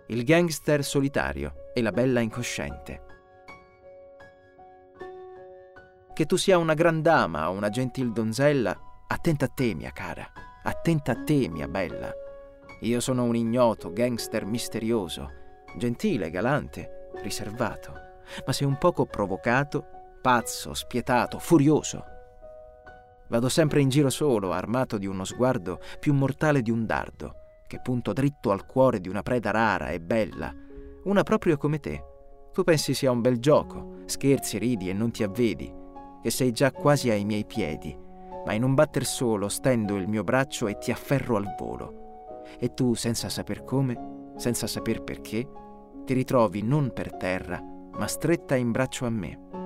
il gangster solitario e la bella incosciente. Che tu sia una gran dama o una gentil donzella, attenta a te, mia cara, attenta a te, mia bella. Io sono un ignoto gangster misterioso, gentile, galante, riservato, ma se un poco provocato, pazzo, spietato, furioso. Vado sempre in giro solo, armato di uno sguardo più mortale di un dardo, che punto dritto al cuore di una preda rara e bella, una proprio come te. Tu pensi sia un bel gioco, scherzi, ridi e non ti avvedi, che sei già quasi ai miei piedi, ma in un batter solo stendo il mio braccio e ti afferro al volo. E tu, senza saper come, senza saper perché, ti ritrovi non per terra, ma stretta in braccio a me.